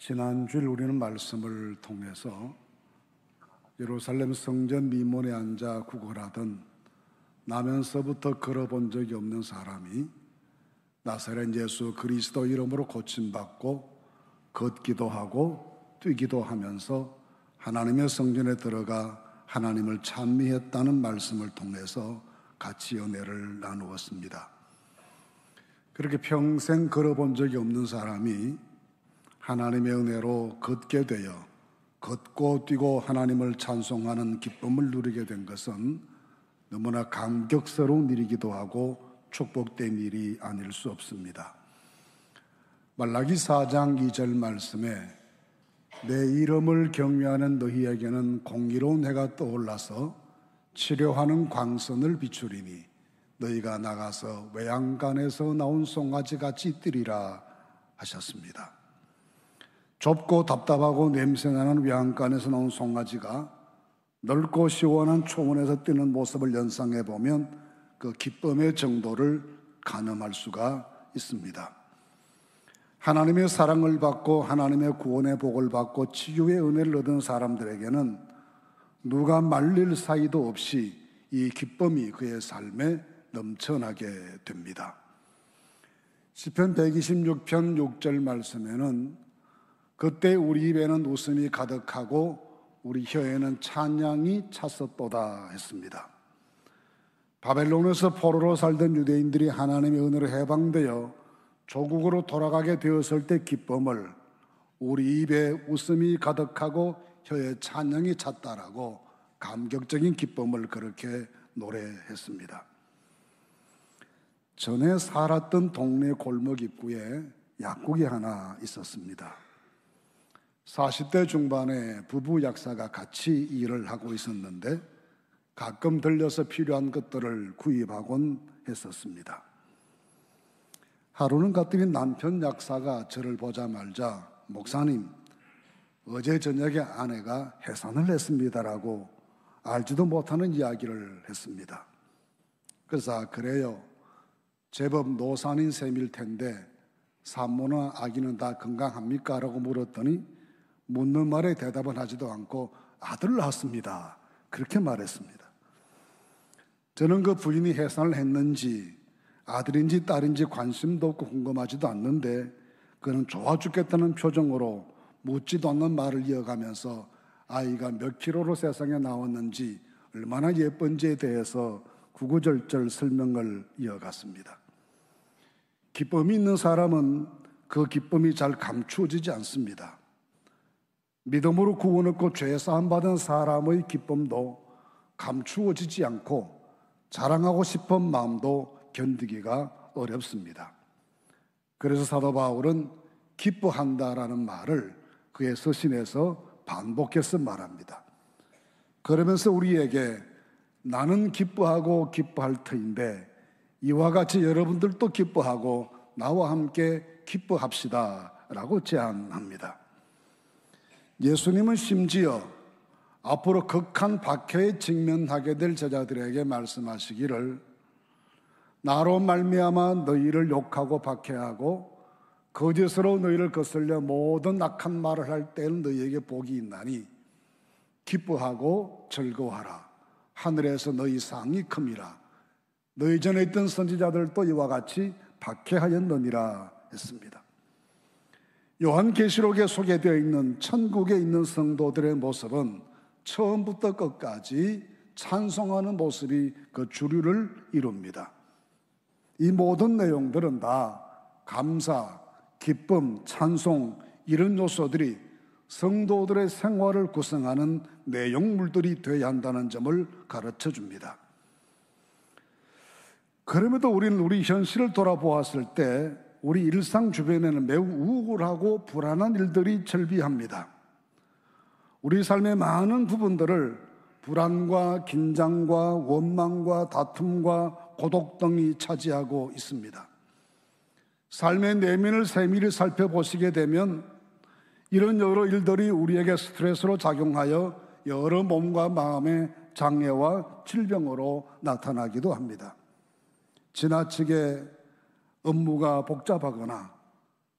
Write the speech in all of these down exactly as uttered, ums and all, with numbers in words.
지난주일 우리는 말씀을 통해서 예루살렘 성전 미문에 앉아 구걸하던 나면서부터 걸어본 적이 없는 사람이 나사렛 예수 그리스도 이름으로 고침받고 걷기도 하고 뛰기도 하면서 하나님의 성전에 들어가 하나님을 찬미했다는 말씀을 통해서 같이 은혜를 나누었습니다. 그렇게 평생 걸어본 적이 없는 사람이 하나님의 은혜로 걷게 되어 걷고 뛰고 하나님을 찬송하는 기쁨을 누리게 된 것은 너무나 감격스러운 일이기도 하고 축복된 일이 아닐 수 없습니다. 말라기 사 장 이 절 말씀에 내 이름을 경외하는 너희에게는 공의로운 해가 떠올라서 치료하는 광선을 비추리니 너희가 나가서 외양간에서 나온 송아지같이 뛰리라 하셨습니다. 좁고 답답하고 냄새나는 외양간에서 나온 송아지가 넓고 시원한 초원에서 뛰는 모습을 연상해 보면 그 기쁨의 정도를 가늠할 수가 있습니다. 하나님의 사랑을 받고 하나님의 구원의 복을 받고 치유의 은혜를 얻은 사람들에게는 누가 말릴 사이도 없이 이 기쁨이 그의 삶에 넘쳐나게 됩니다. 시편 백이십육 편 육 절 말씀에는 그때 우리 입에는 웃음이 가득하고 우리 혀에는 찬양이 찼었도다 했습니다. 바벨론에서 포로로 살던 유대인들이 하나님의 은혜로 해방되어 조국으로 돌아가게 되었을 때 기쁨을 우리 입에 웃음이 가득하고 혀에 찬양이 찼다라고 감격적인 기쁨을 그렇게 노래했습니다. 전에 살았던 동네 골목 입구에 약국이 하나 있었습니다. 사십 대 중반에 부부 약사가 같이 일을 하고 있었는데 가끔 들려서 필요한 것들을 구입하곤 했었습니다. 하루는 갔더니 남편 약사가 저를 보자마자 목사님, 어제 저녁에 아내가 해산을 했습니다라고 알지도 못하는 이야기를 했습니다. 그래서 아, 그래요. 제법 노산인 셈일 텐데 산모나 아기는 다 건강합니까? 라고 물었더니 묻는 말에 대답은 하지도 않고 아들 낳았습니다. 그렇게 말했습니다. 저는 그 부인이 해산을 했는지 아들인지 딸인지 관심도 없고 궁금하지도 않는데 그는 좋아 죽겠다는 표정으로 묻지도 않는 말을 이어가면서 아이가 몇 킬로로 세상에 나왔는지 얼마나 예쁜지에 대해서 구구절절 설명을 이어갔습니다. 기쁨이 있는 사람은 그 기쁨이 잘 감추어지지 않습니다. 믿음으로 구원 얻고 죄 사함 받은 사람의 기쁨도 감추어지지 않고 자랑하고 싶은 마음도 견디기가 어렵습니다. 그래서 사도 바울은 기뻐한다라는 말을 그의 서신에서 반복해서 말합니다. 그러면서 우리에게 나는 기뻐하고 기뻐할 터인데 이와 같이 여러분들도 기뻐하고 나와 함께 기뻐합시다 라고 제안합니다. 예수님은 심지어 앞으로 극한 박해에 직면하게 될 제자들에게 말씀하시기를 나로 말미암아 너희를 욕하고 박해하고 거짓으로 너희를 거슬려 모든 악한 말을 할 때는 너희에게 복이 있나니 기뻐하고 즐거워하라. 하늘에서 너희 상이 큼이라. 너희 전에 있던 선지자들도 이와 같이 박해하였느니라 했습니다. 요한계시록에 소개되어 있는 천국에 있는 성도들의 모습은 처음부터 끝까지 찬송하는 모습이 그 주류를 이룹니다. 이 모든 내용들은 다 감사, 기쁨, 찬송 이런 요소들이 성도들의 생활을 구성하는 내용물들이 되어야 한다는 점을 가르쳐 줍니다. 그럼에도 우리는 우리 현실을 돌아보았을 때 우리 일상 주변에는 매우 우울하고 불안한 일들이 절비합니다. 우리 삶의 많은 부분들을 불안과 긴장과 원망과 다툼과 고독 등이 차지하고 있습니다. 삶의 내면을 세밀히 살펴보시게 되면 이런 여러 일들이 우리에게 스트레스로 작용하여 여러 몸과 마음의 장애와 질병으로 나타나기도 합니다. 지나치게 업무가 복잡하거나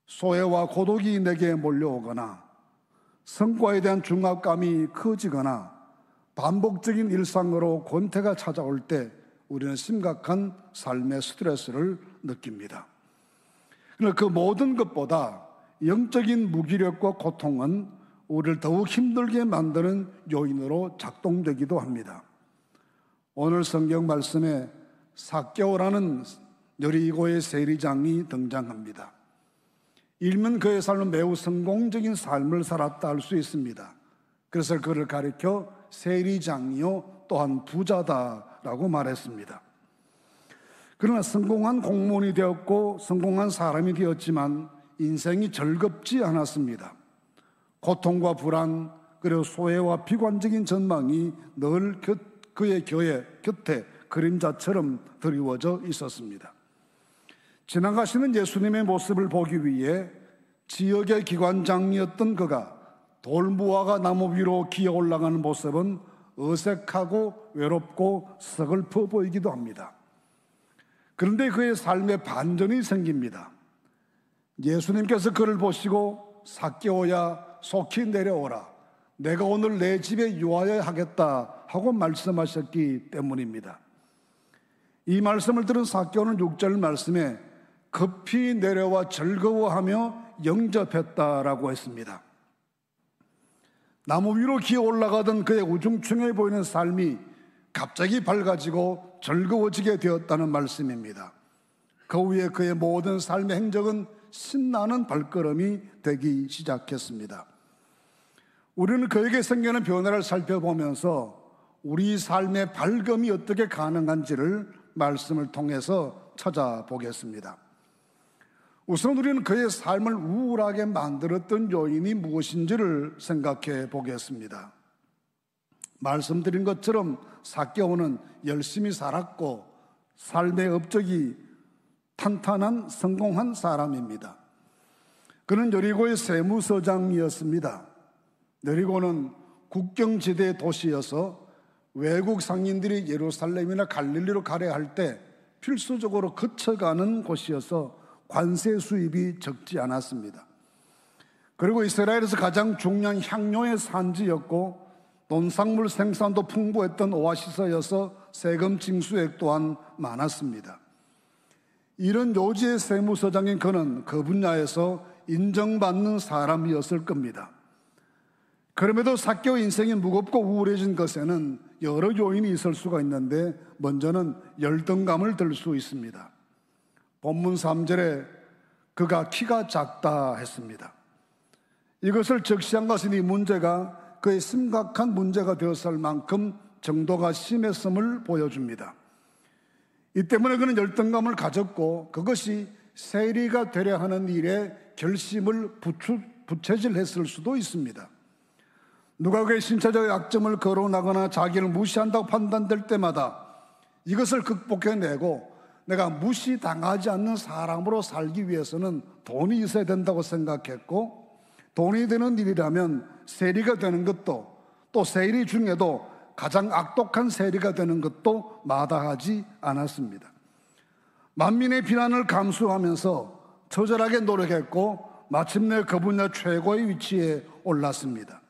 소외와 고독이 내게 몰려오거나 성과에 대한 중압감이 커지거나 반복적인 일상으로 권태가 찾아올 때 우리는 심각한 삶의 스트레스를 느낍니다. 그러나 그 모든 것보다 영적인 무기력과 고통은 우리를 더욱 힘들게 만드는 요인으로 작동되기도 합니다. 오늘 성경 말씀에 삭개오라는 여리고의 세리장이 등장합니다. 일면 그의 삶은 매우 성공적인 삶을 살았다 할 수 있습니다. 그래서 그를 가리켜 세리장이요 또한 부자다라고 말했습니다. 그러나 성공한 공무원이 되었고 성공한 사람이 되었지만 인생이 즐겁지 않았습니다. 고통과 불안 그리고 소외와 비관적인 전망이 늘 곁, 그의 곁에, 곁에 그림자처럼 드리워져 있었습니다. 지나가시는 예수님의 모습을 보기 위해 지역의 기관장이었던 그가 돌무화과 나무 위로 기어 올라가는 모습은 어색하고 외롭고 서글퍼 보이기도 합니다. 그런데 그의 삶에 반전이 생깁니다. 예수님께서 그를 보시고 삭개오야 속히 내려오라. 내가 오늘 내 집에 유하여 하겠다 하고 말씀하셨기 때문입니다. 이 말씀을 들은 삭개오는 육 절 말씀에 급히 내려와 즐거워하며 영접했다라고 했습니다. 나무 위로 기어 올라가던 그의 우중충해 보이는 삶이 갑자기 밝아지고 즐거워지게 되었다는 말씀입니다. 그 후에 그의 모든 삶의 행적은 신나는 발걸음이 되기 시작했습니다. 우리는 그에게 생기는 변화를 살펴보면서 우리 삶의 밝음이 어떻게 가능한지를 말씀을 통해서 찾아보겠습니다. 우선 우리는 그의 삶을 우울하게 만들었던 요인이 무엇인지를 생각해 보겠습니다. 말씀드린 것처럼 삭개오는 열심히 살았고 삶의 업적이 탄탄한 성공한 사람입니다. 그는 여리고의 세무서장이었습니다. 여리고는 국경지대의 도시여서 외국 상인들이 예루살렘이나 갈릴리로 가려 할 때 필수적으로 거쳐가는 곳이어서 관세 수입이 적지 않았습니다. 그리고 이스라엘에서 가장 중요한 향료의 산지였고 농산물 생산도 풍부했던 오아시스여서 세금 징수액 또한 많았습니다. 이런 요지의 세무서장인 그는 그 분야에서 인정받는 사람이었을 겁니다. 그럼에도 삭개오 인생이 무겁고 우울해진 것에는 여러 요인이 있을 수가 있는데 먼저는 열등감을 들 수 있습니다. 본문 삼 절에 그가 키가 작다 했습니다. 이것을 적시한 것은 이 문제가 그의 심각한 문제가 되었을 만큼 정도가 심했음을 보여줍니다. 이 때문에 그는 열등감을 가졌고 그것이 세리가 되려 하는 일에 결심을 부추, 부채질했을 수도 있습니다. 누가 그의 신체적 약점을 거론하거나 자기를 무시한다고 판단될 때마다 이것을 극복해내고 내가 무시당하지 않는 사람으로 살기 위해서는 돈이 있어야 된다고 생각했고 돈이 되는 일이라면 세리가 되는 것도 또 세리 중에도 가장 악독한 세리가 되는 것도 마다하지 않았습니다. 만민의 비난을 감수하면서 처절하게 노력했고 마침내 그 분야 최고의 위치에 올랐습니다.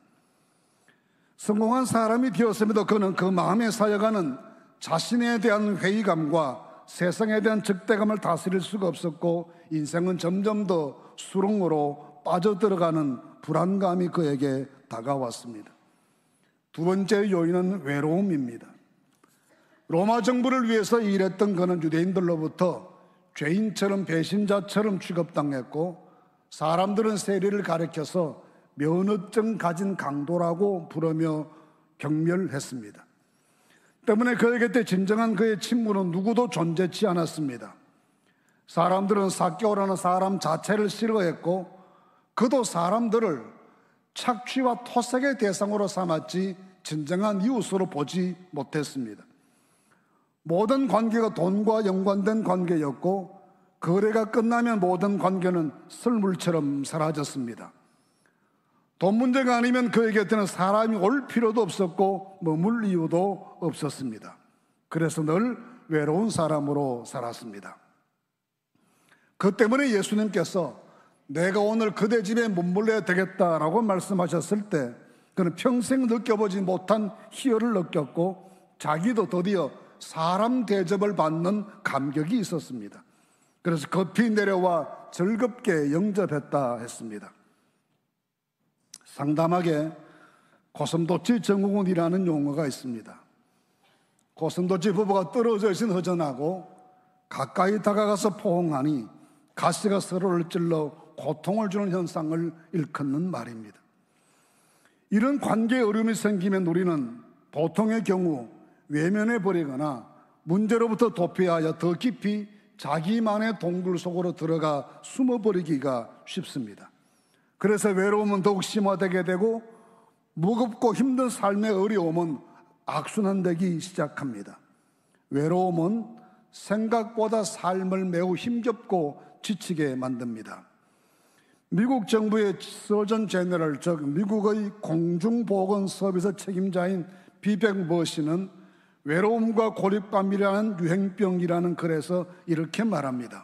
성공한 사람이 되었음에도 그는 그 마음에 쌓여가는 자신에 대한 회의감과 세상에 대한 적대감을 다스릴 수가 없었고 인생은 점점 더 수렁으로 빠져들어가는 불안감이 그에게 다가왔습니다. 두 번째 요인은 외로움입니다. 로마 정부를 위해서 일했던 그는 유대인들로부터 죄인처럼 배신자처럼 취급당했고 사람들은 세리를 가리켜서 면허증 가진 강도라고 부르며 경멸했습니다. 때문에 그에게 때 진정한 그의 친구는 누구도 존재치 않았습니다. 사람들은 삭개오라는 사람 자체를 싫어했고 그도 사람들을 착취와 토색의 대상으로 삼았지 진정한 이웃으로 보지 못했습니다. 모든 관계가 돈과 연관된 관계였고 거래가 끝나면 모든 관계는 썰물처럼 사라졌습니다. 돈 문제가 아니면 그에게 때는 사람이 올 필요도 없었고 머물 이유도 없었습니다. 그래서 늘 외로운 사람으로 살았습니다. 그 때문에 예수님께서 내가 오늘 그대 집에 머물러야 되겠다라고 말씀하셨을 때 그는 평생 느껴보지 못한 희열을 느꼈고 자기도 드디어 사람 대접을 받는 감격이 있었습니다. 그래서 급히 내려와 즐겁게 영접했다 했습니다. 상담하게 고슴도치 증후군이라는 용어가 있습니다. 고슴도치 부부가 떨어져 있은 허전하고 가까이 다가가서 포옹하니 가시가 서로를 찔러 고통을 주는 현상을 일컫는 말입니다. 이런 관계에 어려움이 생기면 우리는 보통의 경우 외면해 버리거나 문제로부터 도피하여 더 깊이 자기만의 동굴 속으로 들어가 숨어버리기가 쉽습니다. 그래서 외로움은 더욱 심화되게 되고 무겁고 힘든 삶의 어려움은 악순환되기 시작합니다. 외로움은 생각보다 삶을 매우 힘겹고 지치게 만듭니다. 미국 정부의 서전 제너럴, 즉 미국의 공중보건 서비스 책임자인 비백 머시는 외로움과 고립감이라는 유행병이라는 글에서 이렇게 말합니다.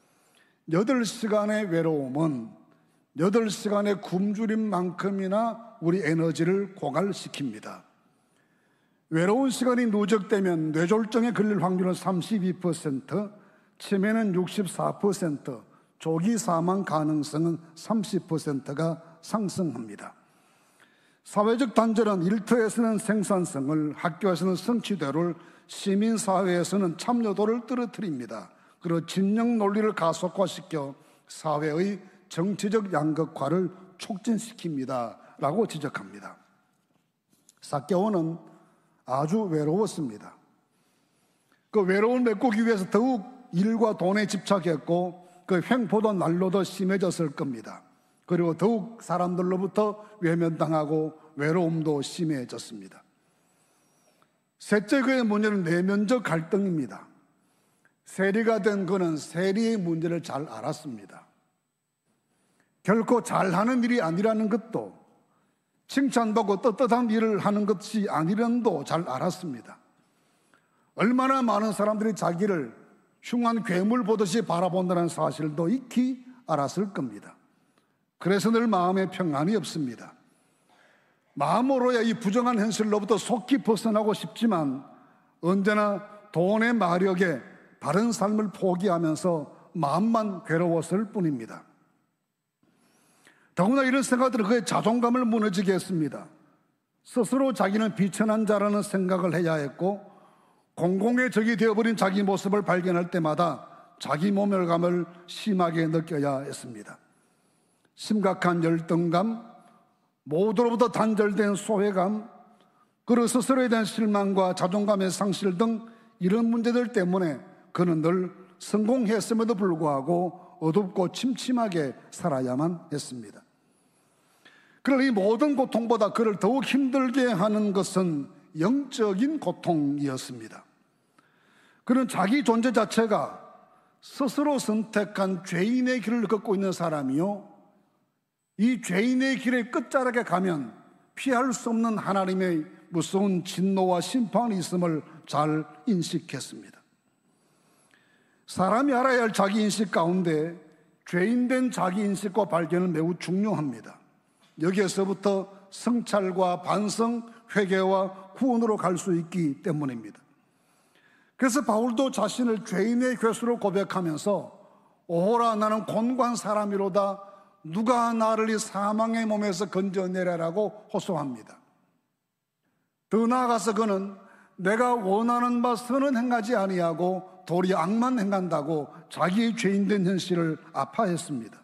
여덟 시간의 외로움은 여덟 시간의 굶주림만큼이나 우리 에너지를 고갈시킵니다. 외로운 시간이 누적되면 뇌졸중에 걸릴 확률은 삼십이 퍼센트, 치매는 육십사 퍼센트, 조기 사망 가능성은 삼십 퍼센트가 상승합니다. 사회적 단절은 일터에서는 생산성을, 학교에서는 성취도를, 시민사회에서는 참여도를 떨어뜨립니다. 그리고 진영 논리를 가속화시켜 사회의 정치적 양극화를 촉진시킵니다 라고 지적합니다. 사케오는 아주 외로웠습니다. 그 외로움을 메꾸기 위해서 더욱 일과 돈에 집착했고 그 횡포도 날로 더 심해졌을 겁니다. 그리고 더욱 사람들로부터 외면당하고 외로움도 심해졌습니다. 셋째, 그의 문제는 내면적 갈등입니다. 세리가 된 그는 세리의 문제를 잘 알았습니다. 결코 잘하는 일이 아니라는 것도, 칭찬받고 떳떳한 일을 하는 것이 아니란도 잘 알았습니다. 얼마나 많은 사람들이 자기를 흉한 괴물 보듯이 바라본다는 사실도 익히 알았을 겁니다. 그래서 늘 마음에 평안이 없습니다. 마음으로야 이 부정한 현실로부터 속히 벗어나고 싶지만 언제나 돈의 마력에 바른 삶을 포기하면서 마음만 괴로웠을 뿐입니다. 더구나 이런 생각들은 그의 자존감을 무너지게 했습니다. 스스로 자기는 비천한 자라는 생각을 해야 했고 공공의 적이 되어버린 자기 모습을 발견할 때마다 자기 모멸감을 심하게 느껴야 했습니다. 심각한 열등감, 모두로부터 단절된 소외감, 그리고 스스로에 대한 실망과 자존감의 상실 등 이런 문제들 때문에 그는 늘 성공했음에도 불구하고 어둡고 침침하게 살아야만 했습니다. 그러나 이 모든 고통보다 그를 더욱 힘들게 하는 것은 영적인 고통이었습니다. 그는 자기 존재 자체가 스스로 선택한 죄인의 길을 걷고 있는 사람이요, 이 죄인의 길의 끝자락에 가면 피할 수 없는 하나님의 무서운 진노와 심판이 있음을 잘 인식했습니다. 사람이 알아야 할 자기인식 가운데 죄인된 자기인식과 발견은 매우 중요합니다. 여기에서부터 성찰과 반성, 회개와 구원으로 갈 수 있기 때문입니다. 그래서 바울도 자신을 죄인의 괴수로 고백하면서 오호라 나는 곤고한 사람이로다 누가 나를 이 사망의 몸에서 건져내라라고 호소합니다. 더 나아가서 그는 내가 원하는 바 선은 행하지 아니하고 도리어 악만 행한다고 자기의 죄인된 현실을 아파했습니다.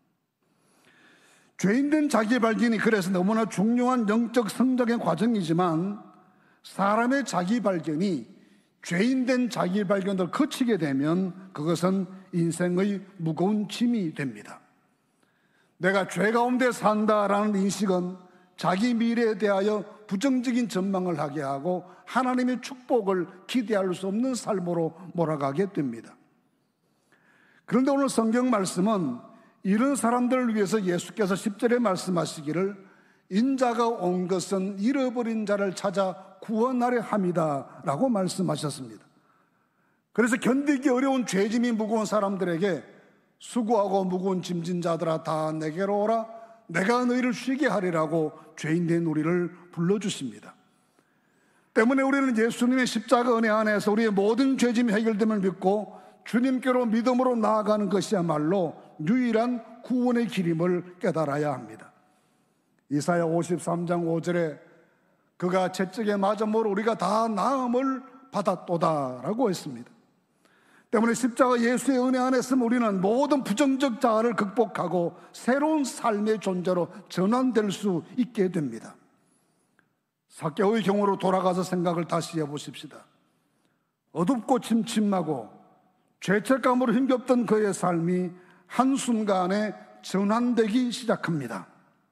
죄인된 자기 발견이 그래서 너무나 중요한 영적 성장의 과정이지만 사람의 자기 발견이 죄인된 자기 발견을 거치게 되면 그것은 인생의 무거운 짐이 됩니다. 내가 죄 가운데 산다라는 인식은 자기 미래에 대하여 부정적인 전망을 하게 하고 하나님의 축복을 기대할 수 없는 삶으로 몰아가게 됩니다. 그런데 오늘 성경 말씀은 이런 사람들을 위해서 예수께서 십 절에 말씀하시기를 인자가 온 것은 잃어버린 자를 찾아 구원하려 함이다 라고 말씀하셨습니다. 그래서 견디기 어려운 죄짐이 무거운 사람들에게 수고하고 무거운 짐진 자들아 다 내게로 오라, 내가 너희를 쉬게 하리라고 죄인된 우리를 불러주십니다. 때문에 우리는 예수님의 십자가 은혜 안에서 우리의 모든 죄짐이 해결됨을 믿고 주님께로 믿음으로 나아가는 것이야말로 유일한 구원의 길임을 깨달아야 합니다. 이사야 오십삼 장 오 절에 그가 채찍에 맞음으로 우리가 다 나음을 받았도다 라고 했습니다. 때문에 십자가 예수의 은혜 안에서 우리는 모든 부정적 자아를 극복하고 새로운 삶의 존재로 전환될 수 있게 됩니다. 삭개오의 경우로 돌아가서 생각을 다시 해보십시다. 어둡고 침침하고 죄책감으로 힘겹던 그의 삶이 한순간에 전환되기 시작합니다.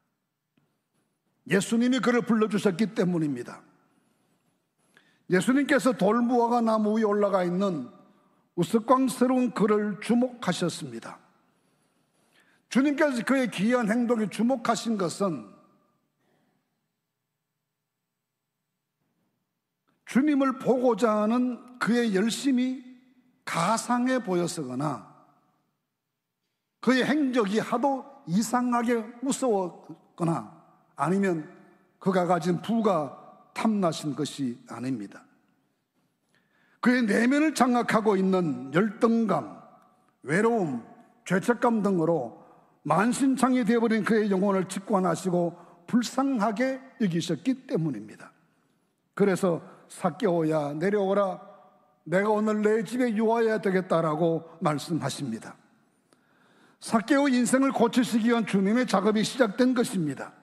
예수님이 그를 불러주셨기 때문입니다. 예수님께서 돌무화과 나무 위에 올라가 있는 우스꽝스러운 그를 주목하셨습니다. 주님께서 그의 기이한 행동에 주목하신 것은 주님을 보고자 하는 그의 열심이 가상해 보였거나 그의 행적이 하도 이상하게 무서웠거나 아니면 그가 가진 부가 탐나신 것이 아닙니다. 그의 내면을 장악하고 있는 열등감, 외로움, 죄책감 등으로 만신창이 되어버린 그의 영혼을 직관하시고 불쌍하게 여기셨기 때문입니다. 그래서 삭개오야 내려오라, 내가 오늘 내 집에 유하여야 되겠다라고 말씀하십니다. 삭개오 인생을 고치시기 위한 주님의 작업이 시작된 것입니다.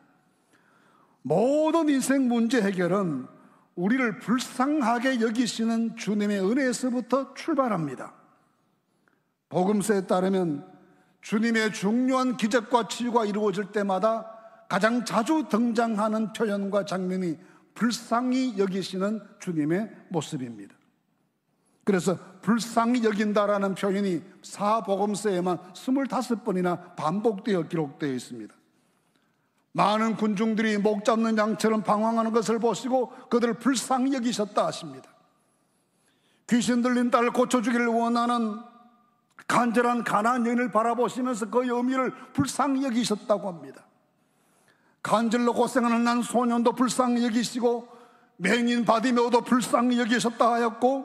모든 인생 문제 해결은 우리를 불쌍하게 여기시는 주님의 은혜에서부터 출발합니다. 복음서에 따르면 주님의 중요한 기적과 치유가 이루어질 때마다 가장 자주 등장하는 표현과 장면이 불쌍히 여기시는 주님의 모습입니다. 그래서 불쌍히 여긴다라는 표현이 사복음서에만 스물다섯 번이나 반복되어 기록되어 있습니다. 많은 군중들이 목 잡는 양처럼 방황하는 것을 보시고 그들을 불쌍히 여기셨다 하십니다. 귀신 들린 딸을 고쳐주기를 원하는 간절한 가난한 여인을 바라보시면서 그 의미를 불쌍히 여기셨다고 합니다. 간절로 고생하는 난 소년도 불쌍히 여기시고 맹인 바디메오도 불쌍히 여기셨다 하였고,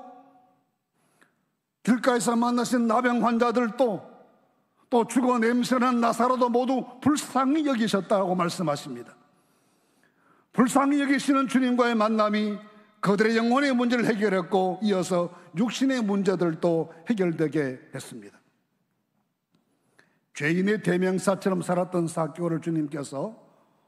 길가에서 만나신 나병 환자들도 또 죽어 냄새난 나사로도 모두 불쌍히 여기셨다고 말씀하십니다. 불쌍히 여기시는 주님과의 만남이 그들의 영혼의 문제를 해결했고 이어서 육신의 문제들도 해결되게 했습니다. 죄인의 대명사처럼 살았던 삭개오를 주님께서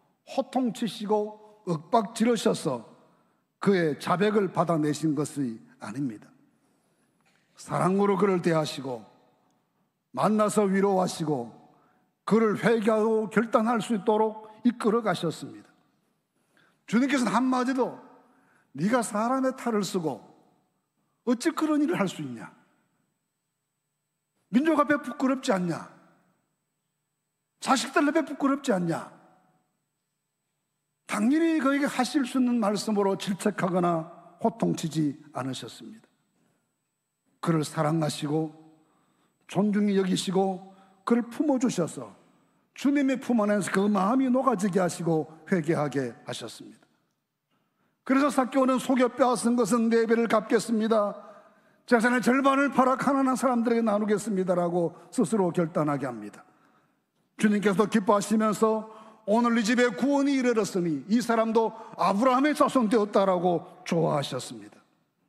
호통치시고 윽박지르셔서 그의 자백을 받아내신 것이 아닙니다. 사랑으로 그를 대하시고 만나서 위로하시고 그를 회개하고 결단할 수 있도록 이끌어 가셨습니다. 주님께서는 한마디도 네가 사람의 탈을 쓰고 어찌 그런 일을 할 수 있냐? 민족 앞에 부끄럽지 않냐? 자식들 앞에 부끄럽지 않냐? 당연히 그에게 하실 수 있는 말씀으로 질책하거나 호통치지 않으셨습니다. 그를 사랑하시고 존중히 여기시고 그를 품어주셔서 주님의 품 안에서 그 마음이 녹아지게 하시고 회개하게 하셨습니다. 그래서 삭개오는 속여 빼앗은 것은 네 배를 갚겠습니다, 재산의 절반을 팔아 가난한 사람들에게 나누겠습니다라고 스스로 결단하게 합니다. 주님께서 기뻐하시면서 오늘 이 집에 구원이 이르렀으니 이 사람도 아브라함의 자손 되었다라고 좋아하셨습니다.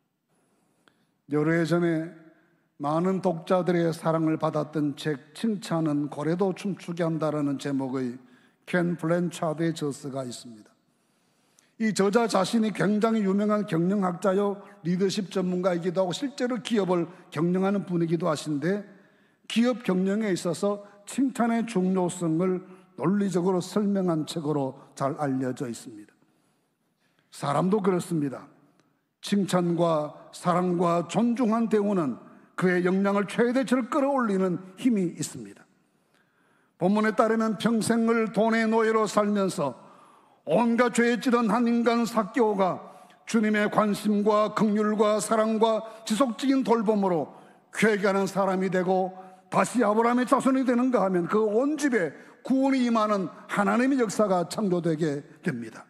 여러 해 전에 많은 독자들의 사랑을 받았던 책 칭찬은 고래도 춤추게 한다라는 제목의 켄 블랜차드의 저서가 있습니다. 이 저자 자신이 굉장히 유명한 경영학자요 리더십 전문가이기도 하고 실제로 기업을 경영하는 분이기도 하신데, 기업 경영에 있어서 칭찬의 중요성을 논리적으로 설명한 책으로 잘 알려져 있습니다. 사람도 그렇습니다. 칭찬과 사랑과 존중한 대우는 그의 역량을 최대치로 끌어올리는 힘이 있습니다. 본문에 따르면 평생을 돈의 노예로 살면서 온갖 죄에 찌든 한 인간 삭개오가 주님의 관심과 긍휼과 사랑과 지속적인 돌봄으로 회개하는 사람이 되고 다시 아브라함의 자손이 되는가 하면 그 온 집에 구원이 임하는 하나님의 역사가 창조되게 됩니다.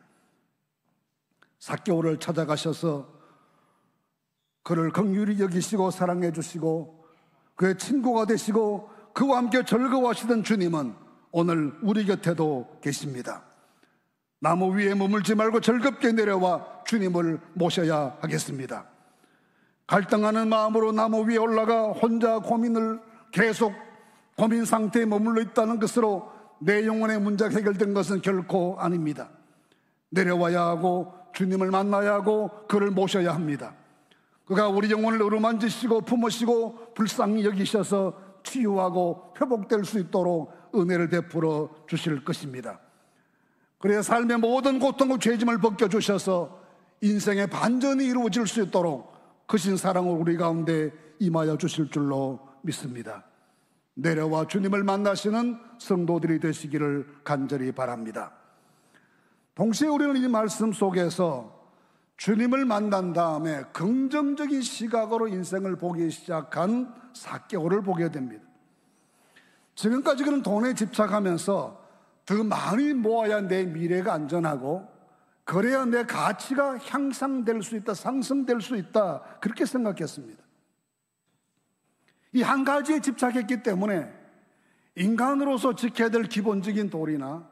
삭개오를 찾아가셔서 그를 긍휼히 여기시고 사랑해 주시고 그의 친구가 되시고 그와 함께 즐거워하시던 주님은 오늘 우리 곁에도 계십니다. 나무 위에 머물지 말고 즐겁게 내려와 주님을 모셔야 하겠습니다. 갈등하는 마음으로 나무 위에 올라가 혼자 고민을 계속 고민 상태에 머물러 있다는 것으로 내 영혼의 문제가 해결된 것은 결코 아닙니다. 내려와야 하고 주님을 만나야 하고 그를 모셔야 합니다. 그가 우리 영혼을 어루만지시고 품으시고 불쌍히 여기셔서 치유하고 회복될 수 있도록 은혜를 베풀어 주실 것입니다. 그래야 삶의 모든 고통과 죄짐을 벗겨주셔서 인생의 반전이 이루어질 수 있도록 크신 사랑을 우리 가운데 임하여 주실 줄로 믿습니다. 내려와 주님을 만나시는 성도들이 되시기를 간절히 바랍니다. 동시에 우리는 이 말씀 속에서 주님을 만난 다음에 긍정적인 시각으로 인생을 보기 시작한 삭개오를 보게 됩니다. 지금까지 그는 돈에 집착하면서 더 많이 모아야 내 미래가 안전하고 그래야 내 가치가 향상될 수 있다, 상승될 수 있다, 그렇게 생각했습니다. 이 한 가지에 집착했기 때문에 인간으로서 지켜야 될 기본적인 도리나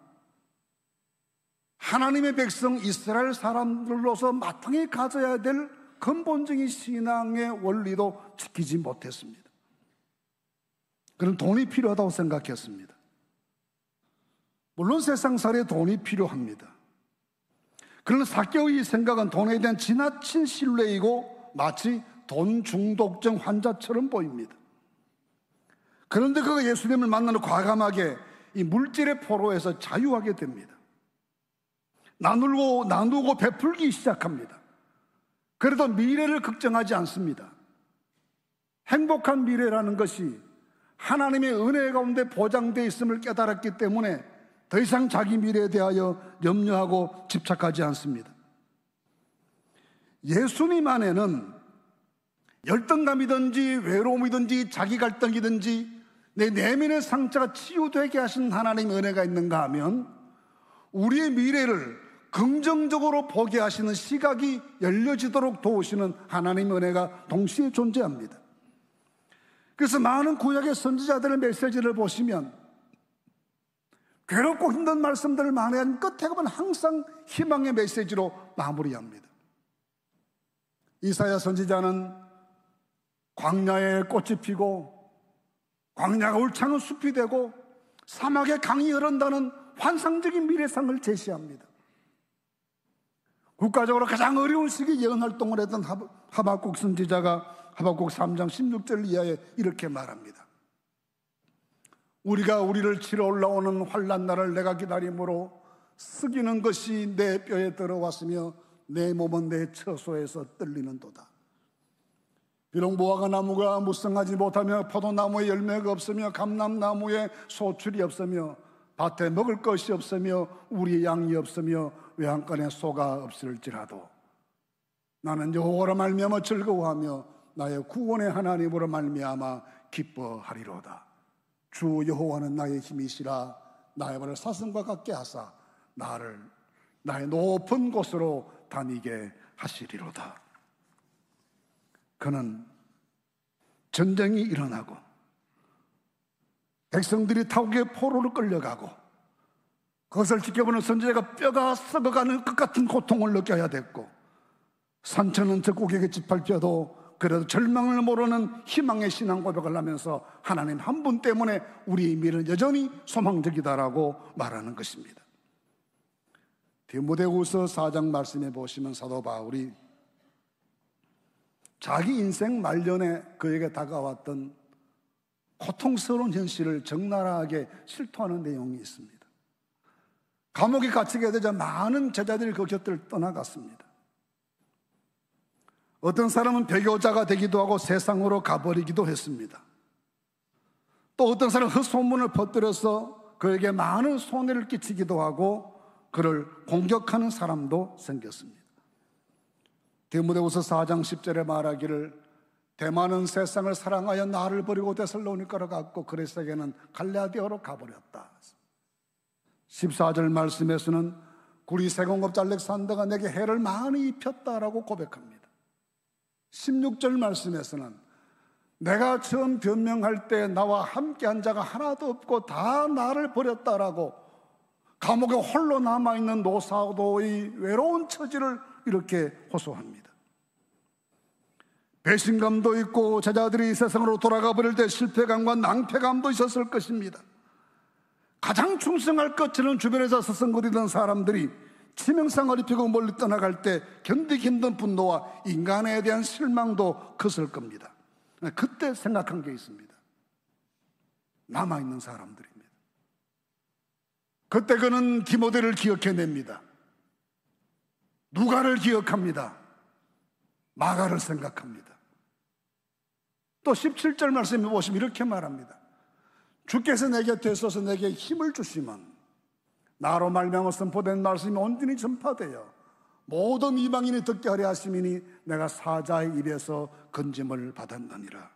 하나님의 백성 이스라엘 사람들로서 마땅히 가져야 될 근본적인 신앙의 원리도 지키지 못했습니다. 그런 돈이 필요하다고 생각했습니다. 물론 세상살이에 돈이 필요합니다. 그러나 삭개오의 생각은 돈에 대한 지나친 신뢰이고 마치 돈 중독증 환자처럼 보입니다. 그런데 그가 예수님을 만나는 과감하게 이 물질의 포로에서 자유하게 됩니다. 나누고 나누고 베풀기 시작합니다. 그래도 미래를 걱정하지 않습니다. 행복한 미래라는 것이 하나님의 은혜 가운데 보장되어 있음을 깨달았기 때문에 더 이상 자기 미래에 대하여 염려하고 집착하지 않습니다. 예수님 안에는 열등감이든지 외로움이든지 자기 갈등이든지 내 내면의 상처가 치유되게 하신 하나님의 은혜가 있는가 하면 우리의 미래를 긍정적으로 보게 하시는 시각이 열려지도록 도우시는 하나님의 은혜가 동시에 존재합니다. 그래서 많은 구약의 선지자들의 메시지를 보시면 괴롭고 힘든 말씀들을 많이 한 끝에 가면 항상 희망의 메시지로 마무리합니다. 이사야 선지자는 광야에 꽃이 피고 광야가 울창한 숲이 되고 사막에 강이 흐른다는 환상적인 미래상을 제시합니다. 국가적으로 가장 어려운 시기에 예언 활동을 했던 하박국 선지자가 하박국 삼 장 십육 절 이하에 이렇게 말합니다. 우리가 우리를 치러 올라오는 환난 날을 내가 기다림으로 쓰기는 것이 내 뼈에 들어왔으며 내 몸은 내 처소에서 떨리는도다. 비록 무화과 나무가 무성하지 못하며 포도나무에 열매가 없으며 감람나무에 소출이 없으며 밭에 먹을 것이 없으며 우리의 양이 없으며 외양간에 소가 없을지라도 나는 여호와로 말미암아 즐거워하며 나의 구원의 하나님으로 말미암아 기뻐하리로다. 주 여호와는 나의 힘이시라. 나의 발을 사슴과 같게 하사 나를 나의 높은 곳으로 다니게 하시리로다. 그는 전쟁이 일어나고 백성들이 타국의 포로로 끌려가고 그것을 지켜보는 선지자가 뼈가 썩어가는 것 같은 고통을 느껴야 됐고 산천은 적국에게 짓밟혀도 그래도 절망을 모르는 희망의 신앙 고백을 하면서 하나님 한 분 때문에 우리의 미래는 여전히 소망적이다라고 말하는 것입니다. 디모데후서 사 장 말씀해 보시면 사도 바울이 자기 인생 말년에 그에게 다가왔던 고통스러운 현실을 적나라하게 실토하는 내용이 있습니다. 감옥에 갇히게 되자 많은 제자들이 그 곁을 떠나갔습니다. 어떤 사람은 배교자가 되기도 하고 세상으로 가버리기도 했습니다. 또 어떤 사람은 헛소문을 퍼뜨려서 그에게 많은 손해를 끼치기도 하고 그를 공격하는 사람도 생겼습니다. 디모데후서 사 장 십 절에 말하기를 대만은 세상을 사랑하여 나를 버리고 데살로니가로 갔고 그레스에게는 갈라디아로 가버렸다. 십사 절 말씀에서는 구리 세공업자 알렉산더가 내게 해를 많이 입혔다라고 고백합니다. 십육 절 말씀에서는 내가 처음 변명할 때 나와 함께한 자가 하나도 없고 다 나를 버렸다라고 감옥에 홀로 남아있는 노사도의 외로운 처지를 이렇게 호소합니다. 배신감도 있고 제자들이 세상으로 돌아가 버릴 때 실패감과 낭패감도 있었을 것입니다. 가장 충성할 것처럼 주변에서 서성거리던 사람들이 치명상을 입히고 멀리 떠나갈 때 견디기 힘든 분노와 인간에 대한 실망도 컸을 겁니다. 그때 생각한 게 있습니다. 남아있는 사람들입니다. 그때 그는 디모데를 기억해냅니다. 누가를 기억합니다. 마가를 생각합니다. 또 십칠 절 말씀에 보시면 이렇게 말합니다. 주께서 내 곁에 있어서 내게 힘을 주시면 나로 말미암아 선포된 말씀이 온전히 전파되어 모든 이방인이 듣게 하려 하심이니 내가 사자의 입에서 건짐을 받았느니라.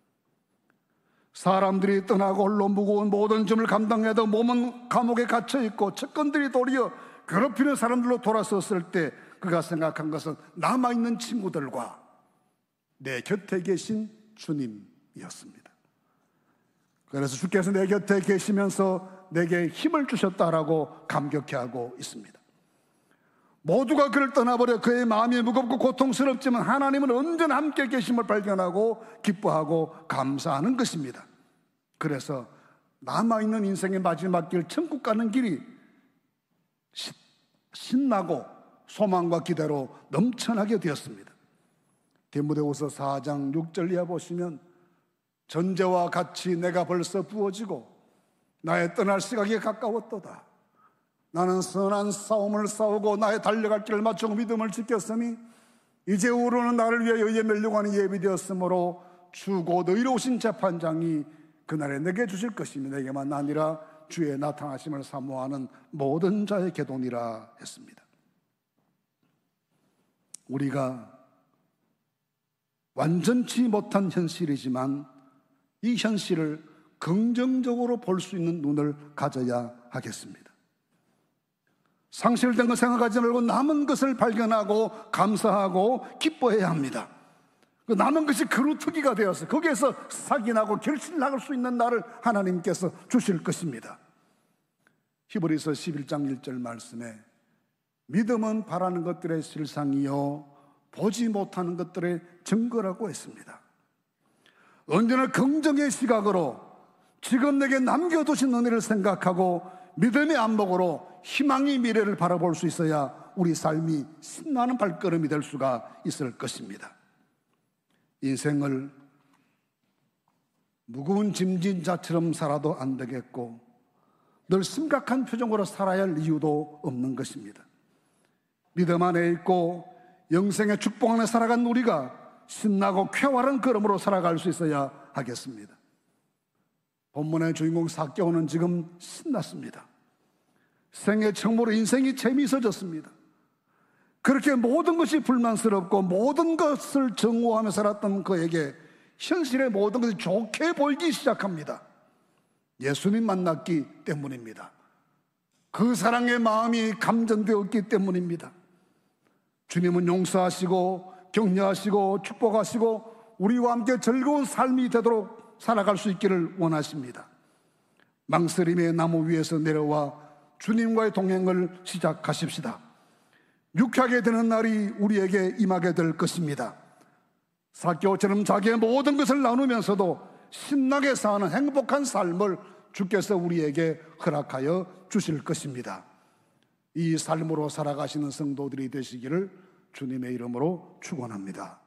사람들이 떠나고 홀로 무거운 모든 짐을 감당해도 몸은 감옥에 갇혀있고 측근들이 도리어 괴롭히는 사람들로 돌아섰을 때 그가 생각한 것은 남아있는 친구들과 내 곁에 계신 주님이었습니다. 그래서 주께서 내 곁에 계시면서 내게 힘을 주셨다라고 감격해하고 있습니다. 모두가 그를 떠나버려 그의 마음이 무겁고 고통스럽지만 하나님은 언제나 함께 계심을 발견하고 기뻐하고 감사하는 것입니다. 그래서 남아있는 인생의 마지막 길 천국 가는 길이 신나고 소망과 기대로 넘쳐나게 되었습니다. 디모데후서 사 장 육 절 이하 보시면 전제와 같이 내가 벌써 부어지고 나의 떠날 시각이 가까웠도다. 나는 선한 싸움을 싸우고 나의 달려갈 길을 마치고 믿음을 지켰으니 이제 우로는 나를 위하여 의의 멸류관이 예비되었으므로 주 곧 의로우신 재판장이 그날에 내게 주실 것이며 내게만 아니라 주의 나타나심을 사모하는 모든 자의 계돈이라 했습니다. 우리가 완전치 못한 현실이지만 이 현실을 긍정적으로 볼 수 있는 눈을 가져야 하겠습니다. 상실된 것 생각하지 말고 남은 것을 발견하고 감사하고 기뻐해야 합니다. 그 남은 것이 그루터기가 되어서 거기에서 삭인하고 결실나갈 수 있는 날을 하나님께서 주실 것입니다. 히브리서 십일 장 일 절 말씀에 믿음은 바라는 것들의 실상이요 보지 못하는 것들의 증거라고 했습니다. 언제나 긍정의 시각으로 지금 내게 남겨두신 은혜를 생각하고 믿음의 안목으로 희망의 미래를 바라볼 수 있어야 우리 삶이 신나는 발걸음이 될 수가 있을 것입니다. 인생을 무거운 짐진 자처럼 살아도 안 되겠고 늘 심각한 표정으로 살아야 할 이유도 없는 것입니다. 믿음 안에 있고 영생의 축복 안에 살아간 우리가 신나고 쾌활한 걸음으로 살아갈 수 있어야 하겠습니다. 본문의 주인공 삭개오는 지금 신났습니다. 생애 처음으로 인생이 재미있어졌습니다. 그렇게 모든 것이 불만스럽고 모든 것을 정오하며 살았던 그에게 현실의 모든 것이 좋게 보이기 시작합니다. 예수님 만났기 때문입니다. 그 사랑의 마음이 감전되었기 때문입니다. 주님은 용서하시고 격려하시고 축복하시고 우리와 함께 즐거운 삶이 되도록 살아갈 수 있기를 원하십니다. 망설임의 나무 위에서 내려와 주님과의 동행을 시작하십시다. 유쾌하게 되는 날이 우리에게 임하게 될 것입니다. 삭개오처럼 자기의 모든 것을 나누면서도 신나게 사는 행복한 삶을 주께서 우리에게 허락하여 주실 것입니다. 이 삶으로 살아가시는 성도들이 되시기를 주님의 이름으로 축원합니다.